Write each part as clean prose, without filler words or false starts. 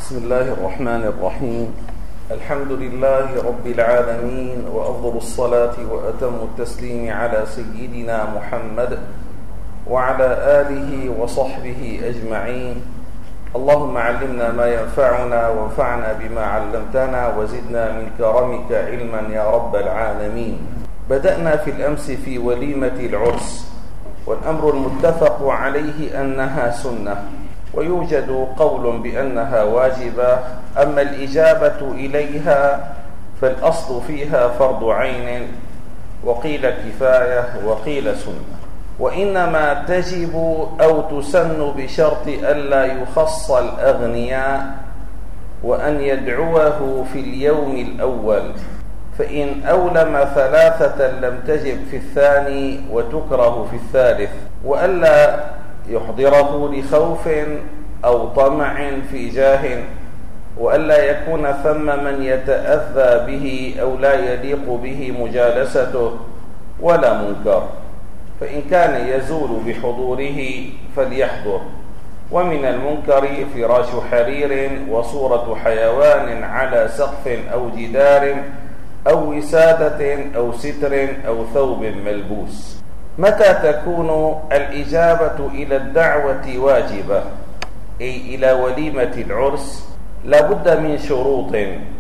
بسم الله الرحمن الرحيم. الحمد لله رب العالمين، وأفضل الصلاة وأتم التسليم على سيدنا محمد وعلى آله وصحبه أجمعين. اللهم علمنا ما ينفعنا وانفعنا بما علمتنا وزدنا من كرمك علما يا رب العالمين. بدأنا في الأمس في وليمة العرس، والأمر المتفق عليه أنها سنة، ويوجد قول بأنها واجبة. أما الإجابة إليها فالأصل فيها فرض عين، وقيل كفاية وقيل سنة، وإنما تجب أو تسن بشرط ألا يخص الأغنياء وأن يدعوه في اليوم الأول، فإن أولم ثلاثة لم تجب في الثاني وتكره في الثالث، وألا يحضره لخوف أو طمع في جاه، وألا يكون ثم من يتأذى به أو لا يليق به مجالسته، ولا منكر، فإن كان يزول بحضوره فليحضر. ومن المنكر فراش حرير وصورة حيوان على سقف أو جدار أو وسادة أو ستر أو ثوب ملبوس. متى تكون الإجابة إلى الدعوة واجبة، أي إلى وليمة العرس؟ لا بد من شروط،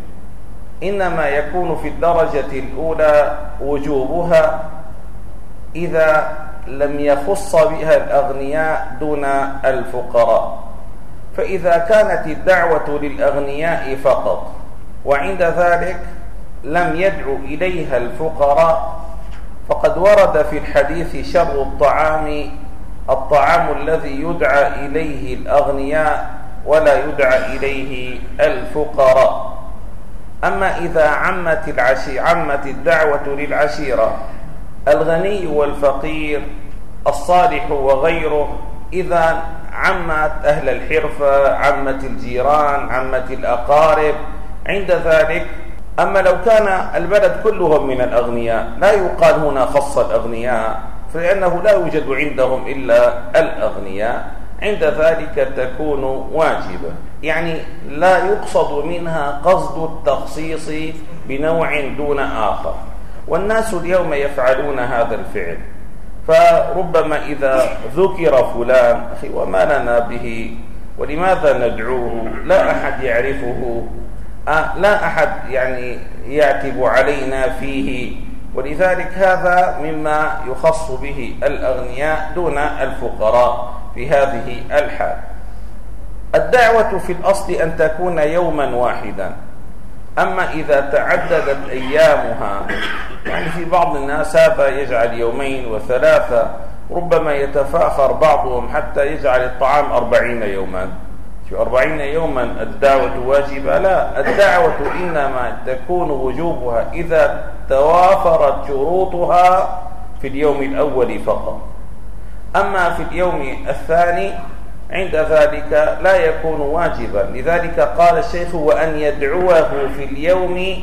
إنما يكون في الدرجة الأولى وجوبها إذا لم يخص بها الأغنياء دون الفقراء. فإذا كانت الدعوة للأغنياء فقط وعند ذلك لم يدعو إليها الفقراء، فقد ورد في الحديث شر الطعام الذي يدعى إليه الأغنياء ولا يدعى إليه الفقراء. أما إذا عمت الدعوة للعشيرة، الغني والفقير، الصالح وغيره، إذا عمت أهل الحرفة، عمت الجيران، عمت الأقارب، عند ذلك. أما لو كان البلد كلهم من الأغنياء، لا يقال هنا خص الأغنياء، فلأنه لا يوجد عندهم إلا الأغنياء، عند ذلك تكون واجبة، يعني لا يقصد منها قصد التخصيص بنوع دون آخر. والناس اليوم يفعلون هذا الفعل، فربما إذا ذكر فلان، أخي وما لنا به ولماذا ندعوه؟ لا أحد يعرفه، لا أحد يعني يعتب علينا فيه، ولذلك هذا مما يخص به الأغنياء دون الفقراء في هذه الحال. الدعوة في الأصل أن تكون يوما واحدا، أما إذا تعددت أيامها، يعني في بعض الناس هذا يجعل يومين وثلاثة، ربما يتفاخر بعضهم حتى يجعل الطعام 40 يوما. في 40 يوما الدعوة واجبة؟ لا، الدعوة إنما تكون وجوبها إذا توافرت شروطها في اليوم الأول فقط. أما في اليوم الثاني عند ذلك لا يكون واجبا. لذلك قال الشيخ: وأن يدعوه في اليوم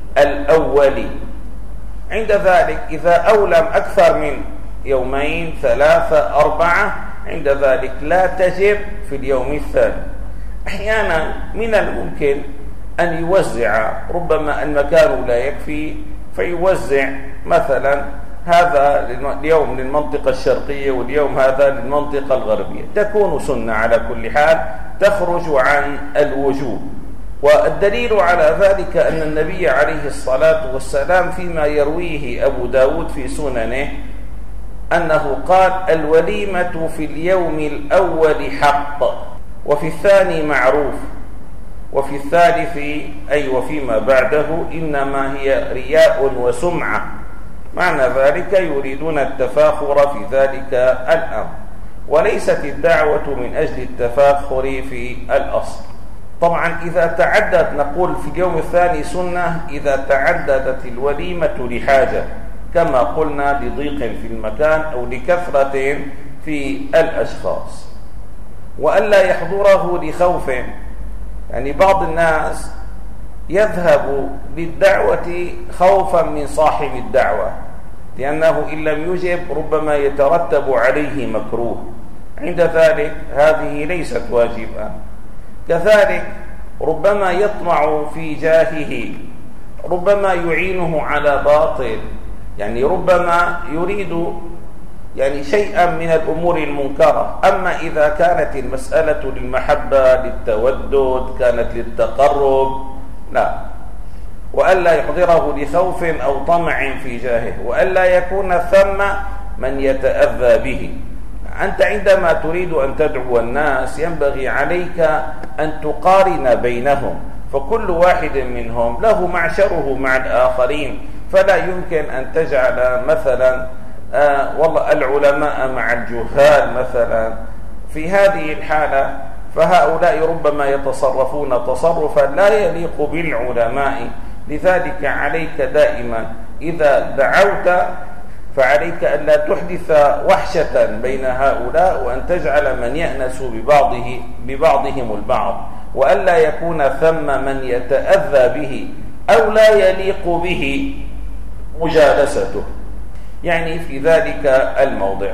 الأول. عند ذلك إذا أولم أكثر من يومين، 3، 4، عند ذلك لا تجب في اليوم الثاني. أحيانا من الممكن أن يوزع، ربما المكان لا يكفي فيوزع مثلا هذا اليوم للمنطقة الشرقية واليوم هذا للمنطقة الغربية، تكون سنة على كل حال، تخرج عن الوجوب. والدليل على ذلك أن النبي عليه الصلاة والسلام فيما يرويه أبو داود في سننه أنه قال: الوليمة في اليوم الأول حق، وفي الثاني معروف، وفي الثالث أي وفيما بعده إنما هي رياء وسمعة. معنى ذلك يريدون التفاخر في ذلك الأمر، وليست الدعوة من أجل التفاخر في الأصل. طبعا إذا تعدد، نقول في اليوم الثاني سنة إذا تعددت الوليمة لحاجة، كما قلنا لضيق في المكان أو لكثرة في الأشخاص، وألا يحضره لخوف. يعني بعض الناس يذهب للدعوة خوفا من صاحب الدعوة، لأنه إن لم يجب ربما يترتب عليه مكروه، عند ذلك هذه ليست واجبة. كذلك ربما يطمع في جاهه، ربما يعينه على باطل، يعني ربما يريد يعني شيئا من الأمور المنكرة. أما إذا كانت المسألة للمحبة، للتودد، كانت للتقرب، لا، وألا يحضره لخوف أو طمع في جاهه، وألا يكون ثم من يتأذى به. أنت عندما تريد أن تدعو الناس ينبغي عليك أن تقارن بينهم، فكل واحد منهم له معشره مع الآخرين، فلا يمكن أن تجعل مثلا والله العلماء مع الجهال مثلا. في هذه الحالة فهؤلاء ربما يتصرفون تصرفا لا يليق بالعلماء. لذلك عليك دائما إذا دعوت فعليك أن لا تحدث وحشة بين هؤلاء، وأن تجعل من يأنس ببعضهم البعض، وألا يكون ثم من يتأذى به أو لا يليق به مجالسته، يعني في ذلك الموضع.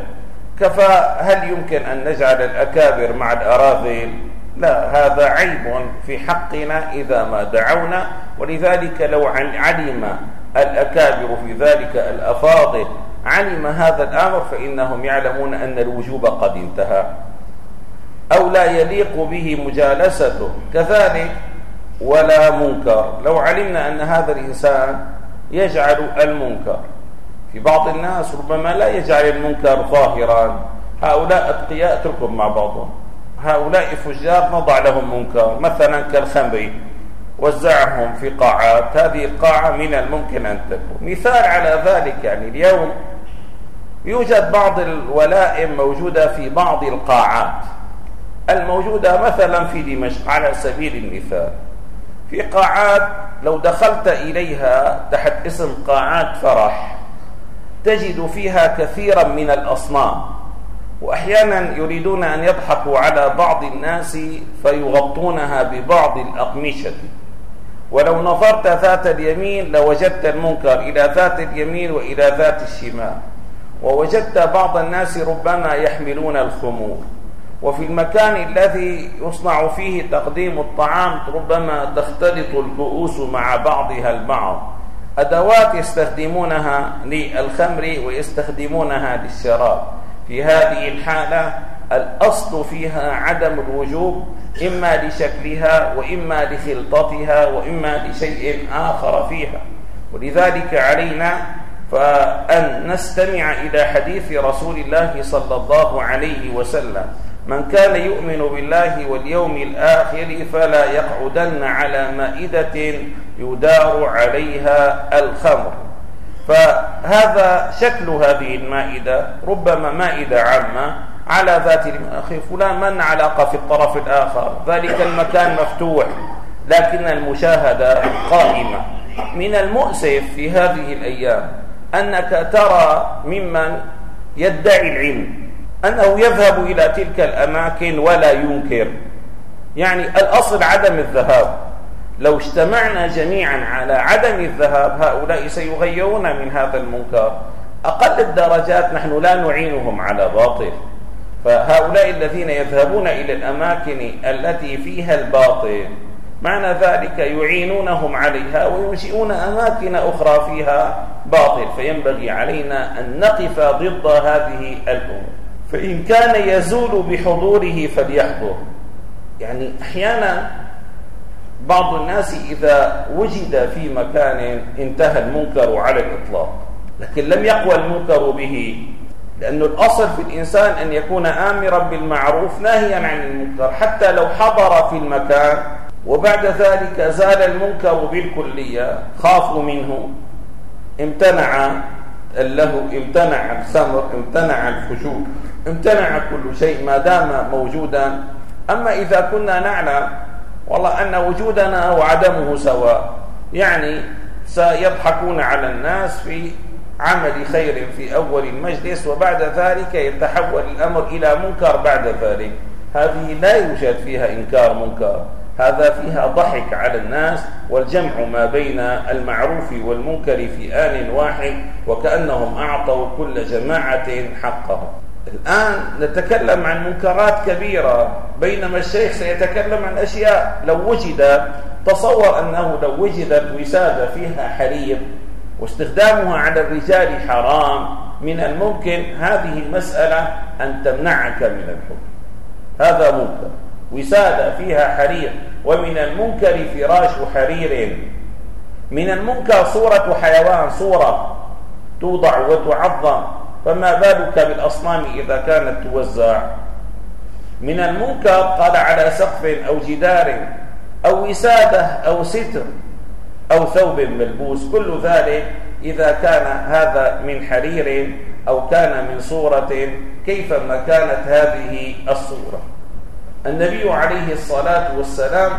هل يمكن أن نجعل الأكابر مع الأراذل؟ لا، هذا عيب في حقنا إذا ما دعونا. ولذلك لو علم الأكابر في ذلك الأفاضل علم هذا الأمر فإنهم يعلمون أن الوجوب قد انتهى أو لا يليق به مجالسته. كذلك ولا منكر، لو علمنا أن هذا الإنسان يجعل المنكر، في بعض الناس ربما لا يجعل المنكر ظاهرا، هؤلاء أتقياء اتركهم مع بعضهم، هؤلاء فجار نضع لهم منكر، مثلا كالخمر وزعهم في قاعات، هذه القاعة من الممكن أن تكون مثال على ذلك. يعني اليوم يوجد بعض الولائم موجودة في بعض القاعات الموجودة مثلا في دمشق على سبيل المثال، في قاعات لو دخلت إليها تحت اسم قاعات فرح تجد فيها كثيرا من الأصنام، وأحيانا يريدون أن يضحكوا على بعض الناس فيغطونها ببعض الأقمشة، ولو نظرت ذات اليمين لوجدت المنكر إلى ذات اليمين وإلى ذات الشمال، ووجدت بعض الناس ربما يحملون الخمور، وفي المكان الذي يصنع فيه تقديم الطعام ربما تختلط الكؤوس مع بعضها البعض، أدوات يستخدمونها للخمر ويستخدمونها للشراب. في هذه الحالة الأصل فيها عدم الوجوب، إما لشكلها وإما لخلطتها وإما لشيء آخر فيها. ولذلك علينا فأن نستمع إلى حديث رسول الله صلى الله عليه وسلم: من كان يؤمن بالله واليوم الآخر فلا يقعدن على مائدة يدار عليها الخمر. فهذا شكل هذه المائدة، ربما مائدة عامة على ذات أخي فلان، من علاقة في الطرف الآخر، ذلك المكان مفتوح لكن المشاهدة قائمة. من المؤسف في هذه الأيام أنك ترى ممن يدعي العلم أنه يذهب إلى تلك الأماكن ولا ينكر، يعني الأصل عدم الذهاب. لو اجتمعنا جميعا على عدم الذهاب هؤلاء سيغيرون من هذا المنكر. أقل الدرجات نحن لا نعينهم على باطل، فهؤلاء الذين يذهبون إلى الأماكن التي فيها الباطل معنى ذلك يعينونهم عليها وينشئون أماكن أخرى فيها باطل. فينبغي علينا أن نقف ضد هذه الأمور، فإن كان يزول بحضوره فليحضر. يعني أحيانا بعض الناس إذا وجد في مكان انتهى المنكر على الإطلاق، لكن لم يقوى المنكر به، لأن الأصل في الإنسان أن يكون آمرا بالمعروف ناهيا عن المنكر. حتى لو حضر في المكان وبعد ذلك زال المنكر بالكلية، خافوا منه، امتنع اللهو، امتنع الخمر، امتنع الفجور، امتنع كل شيء ما دام موجودا. أما إذا كنا نعلم والله أن وجودنا وعدمه سواء، يعني سيضحكون على الناس في عمل خير في أول المجلس وبعد ذلك يتحول الأمر إلى منكر بعد ذلك، هذه لا يوجد فيها إنكار منكر، هذا فيها ضحك على الناس والجمع ما بين المعروف والمنكر في آن واحد، وكأنهم أعطوا كل جماعة حقهم. الآن نتكلم عن منكرات كبيرة، بينما الشيخ سيتكلم عن أشياء لو وجدت، تصور أنه لو وجدت وسادة فيها حرير واستخدامها على الرجال حرام، من الممكن هذه المسألة أن تمنعك من الحكم. هذا منكر، وسادة فيها حرير، ومن المنكر فراش حرير، من المنكر صورة حيوان، صورة توضع وتعظم، فما بالك بالأصنام إذا كانت توزع. من المنكر قال على سقف أو جدار أو وسادة أو ستر أو ثوب ملبوس، كل ذلك إذا كان هذا من حرير أو كان من صورة كيفما كانت هذه الصورة. النبي عليه الصلاة والسلام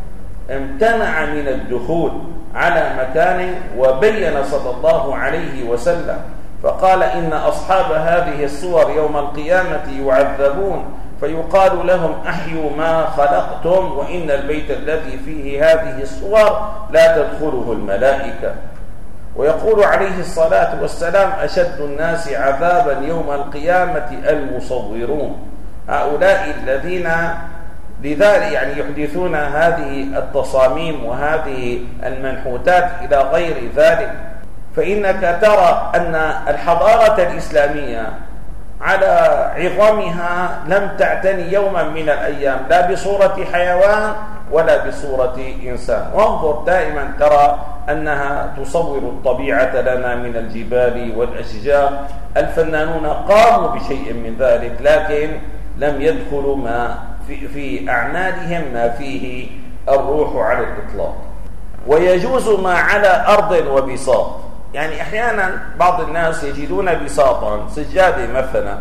امتنع من الدخول على مكان، وبين صلى الله عليه وسلم فقال إن أصحاب هذه الصور يوم القيامة يعذبون، فيقال لهم أحيوا ما خلقتم، وإن البيت الذي فيه هذه الصور لا تدخله الملائكة. ويقول عليه الصلاة والسلام أشد الناس عذابا يوم القيامة المصورون، هؤلاء الذين لذلك يعني يحدثون هذه التصاميم وهذه المنحوتات إلى غير ذلك. فإنك ترى أن الحضارة الإسلامية على عظمها لم تعتني يوما من الأيام لا بصورة حيوان ولا بصورة إنسان. وانظر دائما ترى أنها تصور الطبيعة لنا من الجبال والأشجار. الفنانون قاموا بشيء من ذلك، لكن لم يدخلوا ما في أعمالهم ما فيه الروح على الإطلاق. ويجوز ما على أرض وبساط، يعني أحيانا بعض الناس يجدون بساطا، سجادة مثلا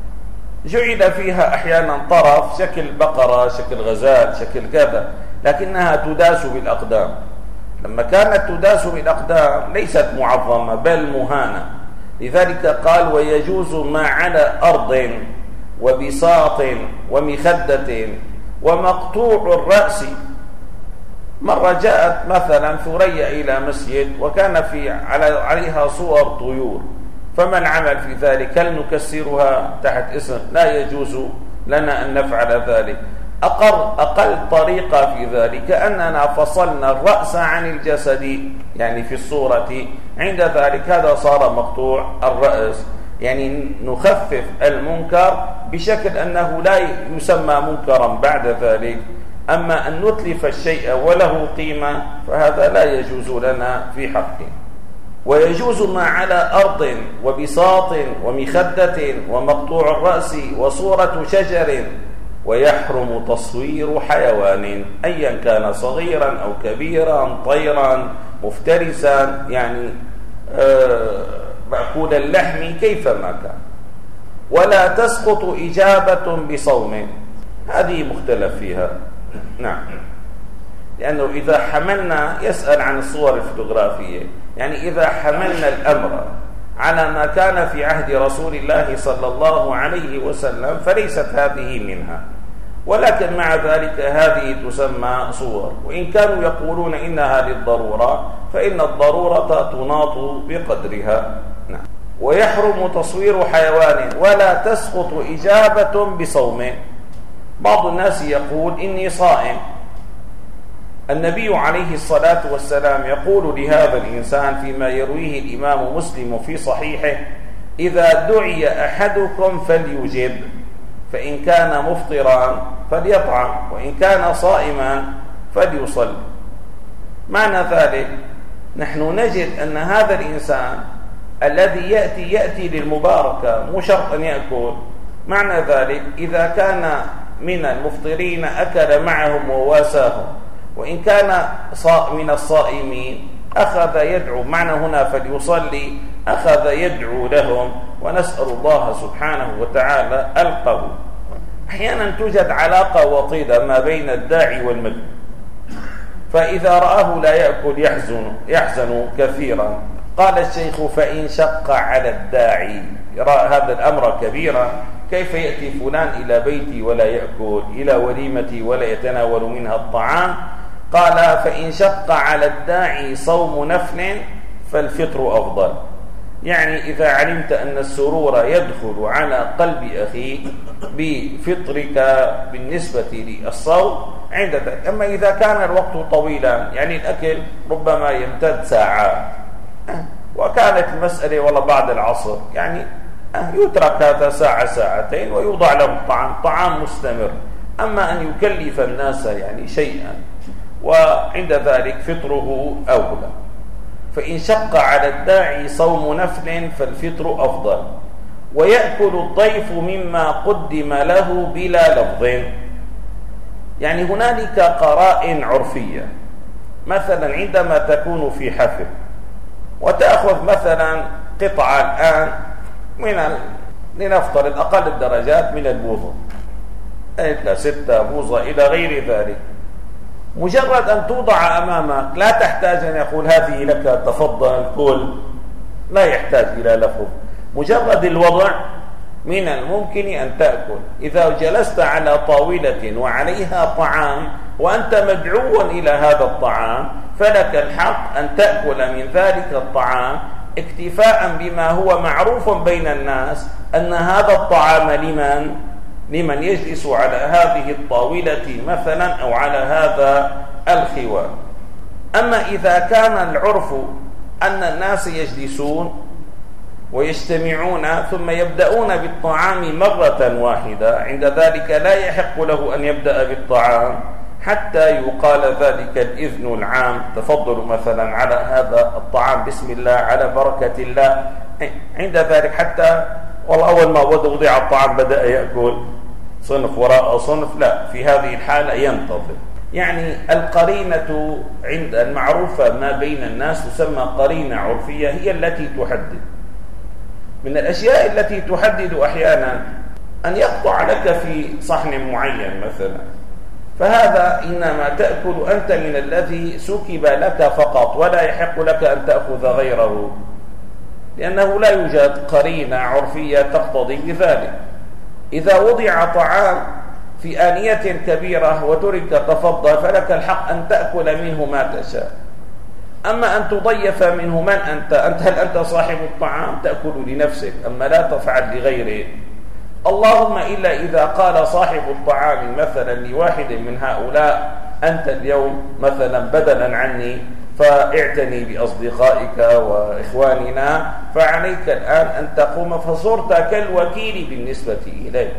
جعل فيها أحيانا طرف شكل بقرة، شكل غزال، شكل كذا، لكنها تداس بالأقدام. لما كانت تداس بالأقدام ليست معظمة بل مهانة، لذلك قال ويجوز ما على أرض وبساط ومخدة ومقطوع الرأس. مرة جاءت مثلا ثريا إلى مسجد وكان عليها صور طيور، فمن عمل في ذلك هل نكسرها تحت اسم؟ لا يجوز لنا أن نفعل ذلك. أقل طريقة في ذلك أننا فصلنا الرأس عن الجسد، يعني في الصورة، عند ذلك هذا صار مقطوع الرأس، يعني نخفف المنكر بشكل أنه لا يسمى منكرا بعد ذلك. أما أن نتلف الشيء وله قيمة فهذا لا يجوز لنا في حقه. ويجوز ما على أرض وبساط ومخدة ومقطوع الرأس وصورة شجر، ويحرم تصوير حيوان أيا كان صغيرا أو كبيرا، طيرا مفترسا، يعني مأكول اللحم كيفما كان. ولا تسقط إجابة بصوم، هذه مختلف فيها. نعم، لأنه إذا حملنا، يسأل عن الصور الفوتوغرافية، يعني إذا حملنا الأمر على ما كان في عهد رسول الله صلى الله عليه وسلم فليست هذه منها، ولكن مع ذلك هذه تسمى صور، وإن كانوا يقولون إنها للضرورة فإن الضرورة تناط بقدرها. نعم. ويحرم تصوير حيوان ولا تسقط إجابة بصوم. بعض الناس يقول إني صائم، النبي عليه الصلاة والسلام يقول لهذا الإنسان فيما يرويه الإمام مسلم في صحيحه: إذا دعي أحدكم فليجب، فإن كان مفطرا فليطعم، وإن كان صائما فليصل. معنى ذلك نحن نجد أن هذا الإنسان الذي يأتي للمباركة مو شرط أن يأكل. معنى ذلك إذا كان من المفطرين أكل معهم وواساهم، وإن كان من الصائمين أخذ يدعو. معنى هنا فليصلي أخذ يدعو لهم، ونسأل الله سبحانه وتعالى القبول. أحيانا توجد علاقة وطيدة ما بين الداعي والمدعو، فإذا رآه لا يأكل يحزن كثيرا. قال الشيخ: فإن شق على الداعي، يرى هذا الأمر كبيرا، كيف يأتي فلان إلى بيتي ولا يأكل، إلى وليمتي ولا يتناول منها الطعام؟ قال: فإن شق على الداعي صوم نفل فالفطر أفضل. يعني إذا علمت أن السرور يدخل على قلب أخيك بفطرك بالنسبة للصوم عند ذلك. أما إذا كان الوقت طويلا، يعني الأكل ربما يمتد ساعات، وكانت المسألة والله بعد العصر، يعني يترك هذا ساعة ساعتين ويوضع له طعام مستمر. أما أن يكلف الناس يعني شيئا، وعند ذلك فطره أولى. فإن شق على الداعي صوم نفل فالفطر أفضل، ويأكل الضيف مما قدم له بلا لفظ. يعني هنالك قرائن عرفية، مثلا عندما تكون في حفل وتأخذ مثلا قطعة الآن لنفترض أقل الدرجات من البوظة، 6 بوظة إلى غير ذلك، مجرد أن توضع أمامك لا تحتاج أن يقول هذه لك تفضل كل، لا يحتاج إلى لفظ، مجرد الوضع من الممكن أن تأكل. إذا جلست على طاولة وعليها طعام وأنت مدعو إلى هذا الطعام، فلك الحق أن تأكل من ذلك الطعام اكتفاء بما هو معروف بين الناس أن هذا الطعام لمن يجلس على هذه الطاولة مثلا أو على هذا الخوان. أما إذا كان العرف أن الناس يجلسون ويجتمعون ثم يبدأون بالطعام مرة واحدة، عند ذلك لا يحق له أن يبدأ بالطعام حتى يقال ذلك الإذن العام، تفضلوا مثلا على هذا الطعام بسم الله على بركة الله. عند ذلك حتى والله أول ما وضع الطعام بدأ يأكل صنف وراء صنف، لا، في هذه الحالة ينتظر. يعني القرينة عند المعروفة ما بين الناس تسمى قرينة عرفية، هي التي تحدد. من الأشياء التي تحدد أحيانا أن يقطع لك في صحن معين مثلا، فهذا إنما تأكل أنت من الذي سكب لك فقط، ولا يحق لك أن تأخذ غيره، لأنه لا يوجد قرينة عرفية تقتضي بذلك. إذا وضع طعام في آنية كبيرة وترك تفضل، فلك الحق أن تأكل منه ما تشاء. أما أن تضيف منه من أنت هل أنت صاحب الطعام تأكل لنفسك، أما لا تفعل لغيره. اللهم إلا إذا قال صاحب الطعام مثلا لواحد من هؤلاء أنت اليوم مثلا بدلا عني فاعتني بأصدقائك وإخواننا، فعليك الآن أن تقوم، فصرت كالوكيل بالنسبة إليه.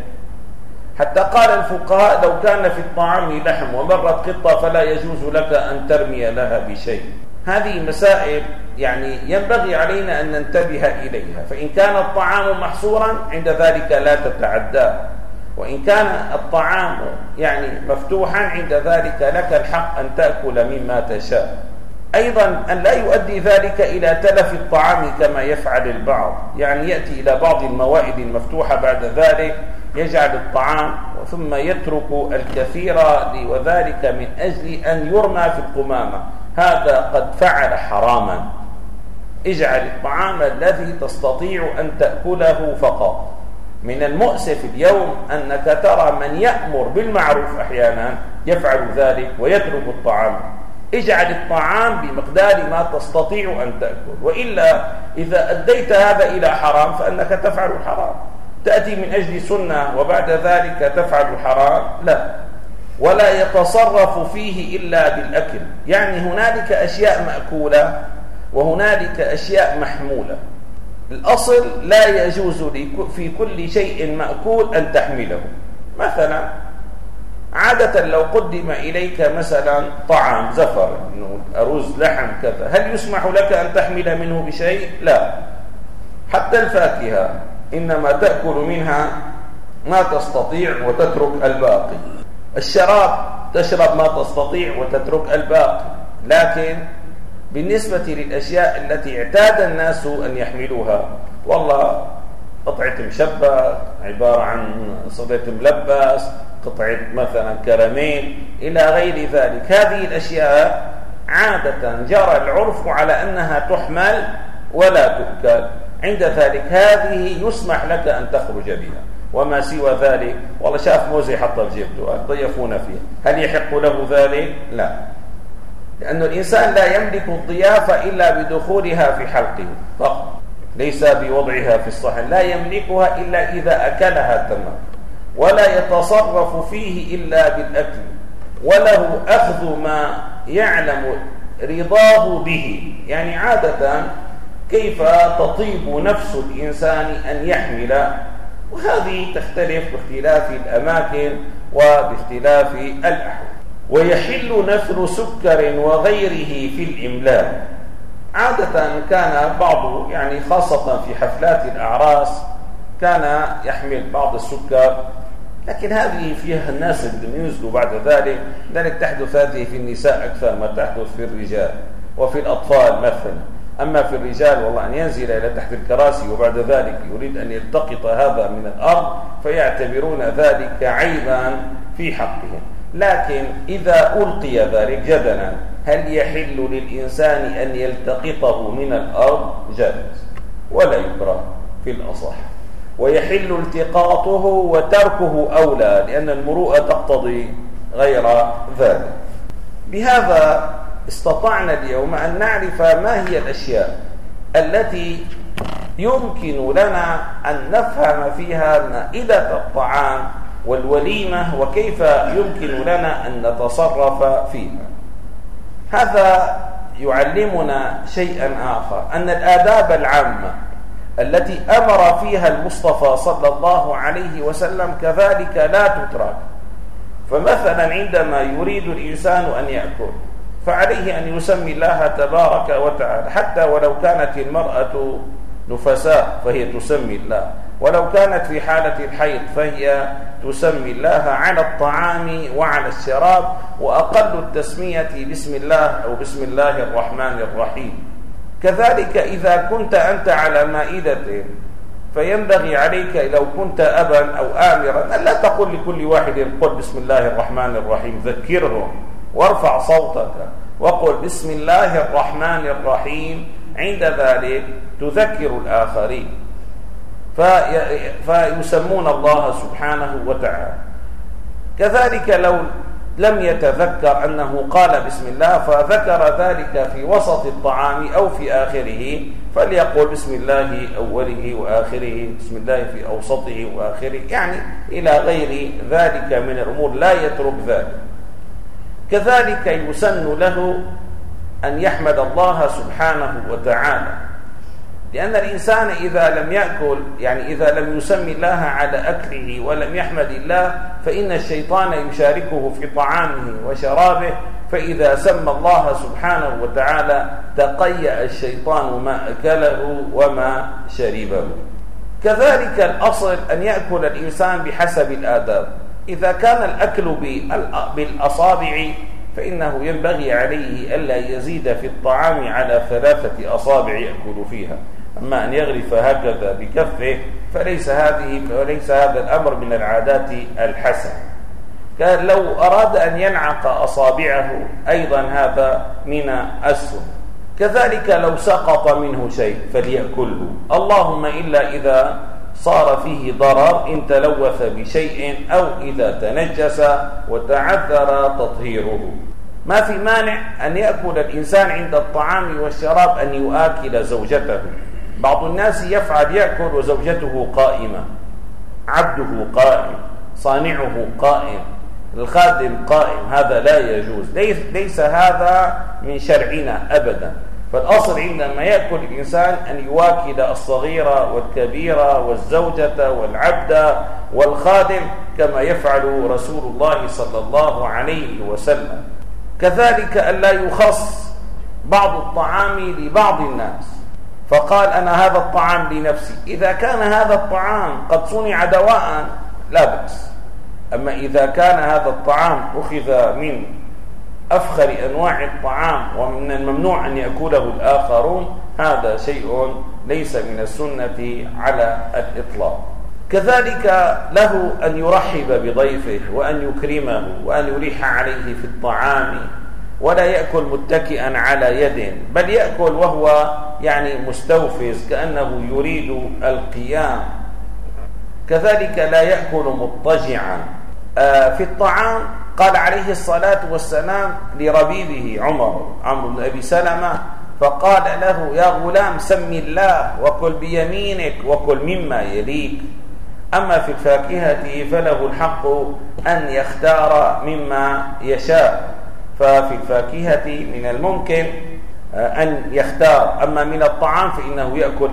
حتى قال الفقهاء لو كان في الطعام لحم ومرت قطة فلا يجوز لك أن ترمي لها بشيء. هذه مسائل يعني ينبغي علينا أن ننتبه إليها. فإن كان الطعام محصورا عند ذلك لا تتعدى، وإن كان الطعام يعني مفتوحا عند ذلك لك الحق أن تأكل مما تشاء. أيضا أن لا يؤدي ذلك إلى تلف الطعام كما يفعل البعض، يعني يأتي إلى بعض الموائد المفتوحة بعد ذلك يجعل الطعام ثم يترك الكثير، وذلك من أجل أن يرمى في القمامة. هذا قد فعل حراما. اجعل الطعام الذي تستطيع أن تأكله فقط. من المؤسف اليوم أنك ترى من يأمر بالمعروف أحيانا يفعل ذلك ويترك الطعام. اجعل الطعام بمقدار ما تستطيع أن تأكل، وإلا إذا أديت هذا إلى حرام فأنك تفعل الحرام. تأتي من أجل سنة وبعد ذلك تفعل الحرام، لا، ولا يتصرف فيه إلا بالأكل. يعني هنالك أشياء مأكولة وهنالك أشياء محمولة. الأصل لا يجوز في كل شيء مأكول أن تحمله. مثلا عادة لو قدم إليك مثلا طعام زفر، أرز، لحم، كذا، هل يسمح لك أن تحمل منه بشيء؟ لا. حتى الفاكهة إنما تأكل منها ما تستطيع وتترك الباقي. الشراب تشرب ما تستطيع وتترك الباقي. لكن بالنسبة للأشياء التي اعتاد الناس أن يحملوها، والله قطعة مشبك عبارة عن صديق ملبس، قطعة مثلا كراميل إلى غير ذلك، هذه الأشياء عادة جرى العرف على أنها تحمل ولا تؤكل. عند ذلك هذه يسمح لك أن تخرج بها. وما سوى ذلك والله شاف موزي حطها في جيبته ضيفونا فيها، هل يحق له ذلك؟ لا، لأن الإنسان لا يملك الضيافة إلا بدخولها في حلقه فقط. ليس بوضعها في الصحن، لا يملكها إلا إذا أكلها تمام، ولا يتصرف فيه إلا بالأكل، وله أخذ ما يعلم رضاه به. يعني عادة كيف تطيب نفس الإنسان أن يحمل، وهذه تختلف باختلاف الأماكن وباختلاف الأحوال. ويحل نثر سكر وغيره في الإملاء. عادة كان بعض يعني خاصة في حفلات الأعراس كان يحمل بعض السكر، لكن هذه فيها الناس اللي ينزلوا بعد ذلك تحدث هذه في النساء أكثر ما تحدث في الرجال وفي الأطفال مثلا. أما في الرجال والله أن ينزل إلى تحت الكراسي وبعد ذلك يريد أن يلتقط هذا من الأرض فيعتبرون ذلك عيبا في حقهم. لكن إذا ألقي ذلك جدلا هل يحل للإنسان أن يلتقطه من الأرض؟ جائز ولا يكره في الأصح. ويحل التقاطه وتركه أولى، لأن المروءة تقتضي غير ذلك. بهذا استطعنا اليوم أن نعرف ما هي الأشياء التي يمكن لنا أن نفهم فيها مائدة الطعام والوليمة، وكيف يمكن لنا أن نتصرف فيها. هذا يعلمنا شيئا آخر، أن الآداب العامة التي أمر فيها المصطفى صلى الله عليه وسلم كذلك لا تترك. فمثلا عندما يريد الإنسان أن يأكل فعليه أن يسمي الله تبارك وتعالى، حتى ولو كانت المرأة نفساء فهي تسمي الله، ولو كانت في حالة الحيض فهي تسمي الله على الطعام وعلى الشراب، وأقل التسمية بسم الله أو بسم الله الرحمن الرحيم. كذلك إذا كنت أنت على مائدة فينبغي عليك لو كنت أبا أو آمرا أن لا تقول لكل واحد قل بسم الله الرحمن الرحيم، ذكرهم وارفع صوتك وقل بسم الله الرحمن الرحيم. عند ذلك تذكر الآخرين فيسمون الله سبحانه وتعالى. كذلك لو لم يتذكر أنه قال بسم الله فذكر ذلك في وسط الطعام أو في آخره فليقول بسم الله أوله وآخره، بسم الله في أوسطه وآخره، يعني إلى غير ذلك من الأمور، لا يترك ذلك. كذلك يسن له أن يحمد الله سبحانه وتعالى، لأن الإنسان إذا لم يأكل، يعني إذا لم يسمي الله على أكله ولم يحمد الله، فإن الشيطان يشاركه في طعامه وشرابه، فإذا سمى الله سبحانه وتعالى تقيأ الشيطان ما أكله وما شربه. كذلك الأصل أن يأكل الإنسان بحسب الآداب. إذا كان الأكل بالأصابع فإنه ينبغي عليه ألا يزيد في الطعام على 3 أصابع يأكل فيها. أما أن يغرف هكذا بكفه فليس هذا الأمر من العادات الحسنة. كان لو أراد أن ينعق أصابعه أيضا هذا من السنة. كذلك لو سقط منه شيء فليأكله، اللهم إلا إذا صار فيه ضرر إن تلوث بشيء أو إذا تنجس وتعذر تطهيره. ما في مانع أن يأكل الإنسان عند الطعام والشراب أن يؤكل زوجته. بعض الناس يفعل يأكل وزوجته قائمة، عبده قائم، صانعه قائم، الخادم قائم، هذا لا يجوز، ليس هذا من شرعنا أبدا. فالأصل عندما يأكل الإنسان أن يواكل الصغيرة والكبيرة والزوجة والعبد والخادم كما يفعل رسول الله صلى الله عليه وسلم. كذلك ألا يخص بعض الطعام لبعض الناس فقال أنا هذا الطعام لنفسي. إذا كان هذا الطعام قد صنع دواء لا بأس، أما إذا كان هذا الطعام أخذ من أفخر أنواع الطعام ومن الممنوع أن يأكله الآخرون هذا شيء ليس من السنة على الإطلاق. كذلك له أن يرحب بضيفه وأن يكرمه وأن يلح عليه في الطعام، ولا يأكل متكئا على يد، بل يأكل وهو يعني مستوفز كأنه يريد القيام. كذلك لا يأكل مضطجعا. في الطعام قال عليه الصلاة والسلام لربيبه عمرو بن أبي سلمة فقال له: يا غلام سم الله وكل بيمينك وكل مما يليك. أما في الفاكهة فله الحق أن يختار مما يشاء، ففي الفاكهة من الممكن أن يختار، أما من الطعام فإنه يأكل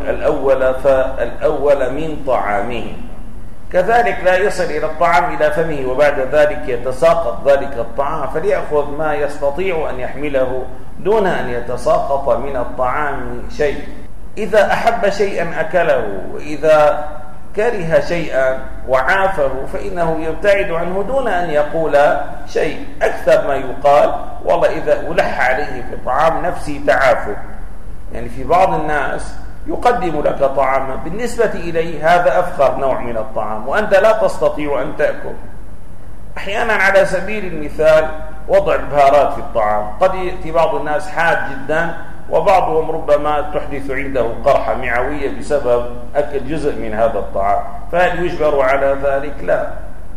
الأول من طعامه. كذلك لا يصل إلى الطعام إلى فمه وبعد ذلك يتساقط ذلك الطعام، فليأخذ ما يستطيع أن يحمله دون أن يتساقط من الطعام شيء. إذا أحب شيئا أكله، وإذا كره شيئا وعافه فإنه يبتعد عنه دون أن يقول شيء. أكثر ما يقال: والله إذا ألح عليه في طعام نفسي تعافه. يعني في بعض الناس يقدم لك طعاما بالنسبة إليه هذا أفخر نوع من الطعام وأنت لا تستطيع أن تأكل. أحيانا على سبيل المثال وضع البهارات في الطعام، قد يأتي بعض الناس حاد جدا وبعضهم ربما تحدث عنده قرحة معوية بسبب أكل جزء من هذا الطعام، فهل يجبر على ذلك؟ لا.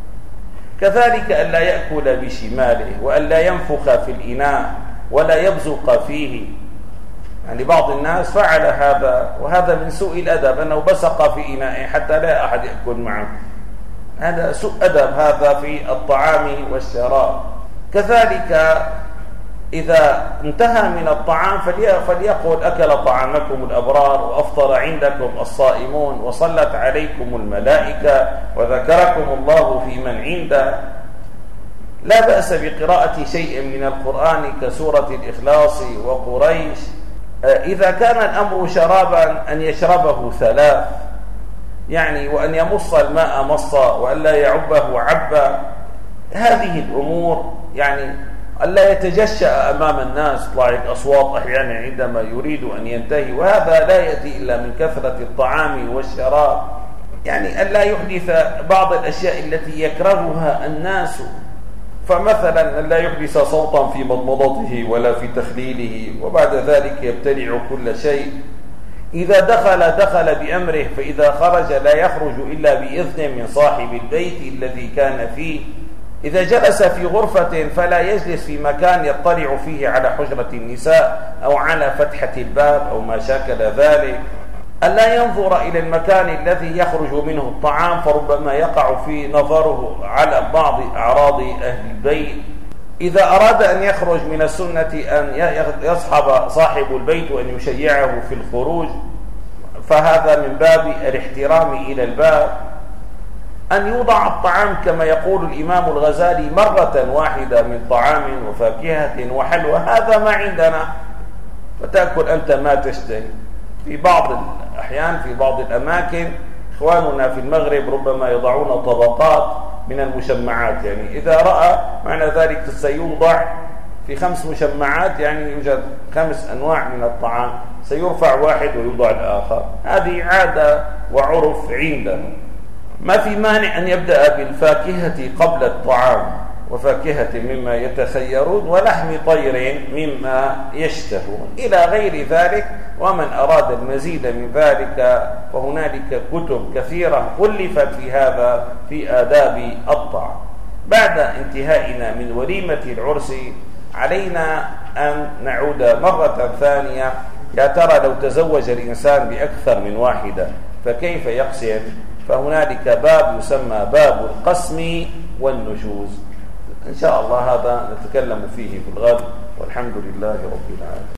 كذلك ألا يأكل بشماله، وألا ينفخ في الإناء ولا يبزق فيه. يعني بعض الناس فعل هذا، وهذا من سوء الأدب، أنه بصق في إنائه حتى لا أحد يأكل معه. هذا سوء أدب هذا في الطعام والشراب. كذلك إذا انتهى من الطعام فليقل: أكل طعامكم الأبرار وأفطر عندكم الصائمون وصلت عليكم الملائكة وذكركم الله في من عنده. لا بأس بقراءة شيء من القرآن كسورة الإخلاص وقريش. إذا كان الأمر شرابا أن يشربه 3، يعني وأن يمص الماء مصا وأن لا يعبه عبا. هذه الأمور يعني ألا يتجشأ أمام الناس، طلع أصوات أحيانا عندما يريد أن ينتهي، وهذا لا يأتي إلا من كثرة الطعام والشراب. يعني ألا يحدث بعض الأشياء التي يكرهها الناس، فمثلا ألا يحدث صوتا في مضمضته ولا في تخليله وبعد ذلك يبتلع كل شيء. إذا دخل بأمره، فإذا خرج لا يخرج إلا بإذن من صاحب البيت الذي كان فيه. إذا جلس في غرفة فلا يجلس في مكان يطلع فيه على حجرة النساء أو على فتحة الباب أو ما شاكل ذلك. ألا ينظر إلى المكان الذي يخرج منه الطعام، فربما يقع في نظره على بعض أعراض أهل البيت. إذا أراد أن يخرج من السنة أن يصحب صاحب البيت وأن يشيعه في الخروج، فهذا من باب الاحترام إلى الباب. أن يوضع الطعام كما يقول الإمام الغزالي مرة واحدة من طعام وفاكهة وحلوى، هذا ما عندنا، فتأكل أنت ما تشتهي. في بعض الأحيان في بعض الأماكن إخواننا في المغرب ربما يضعون طبقات من المشمعات، يعني إذا رأى معنى ذلك سيوضع في 5 مشمعات، يعني يوجد 5 أنواع من الطعام، سيرفع واحد ويوضع الآخر. هذه عادة وعرف عندنا. ما في مانع أن يبدأ بالفاكهة قبل الطعام، وفاكهة مما يتخيرون، ولحم طير مما يشتهون، إلى غير ذلك. ومن أراد المزيد من ذلك فهنالك كتب كثيرة ألفت في هذا في آداب الطعام. بعد انتهائنا من وليمة العرس علينا أن نعود مرة ثانية. يا ترى لو تزوج الإنسان بأكثر من واحدة فكيف يقسم؟ فهنالك باب يسمى باب القسم والنشوز، إن شاء الله هذا نتكلم فيه في الغد، والحمد لله رب العالمين.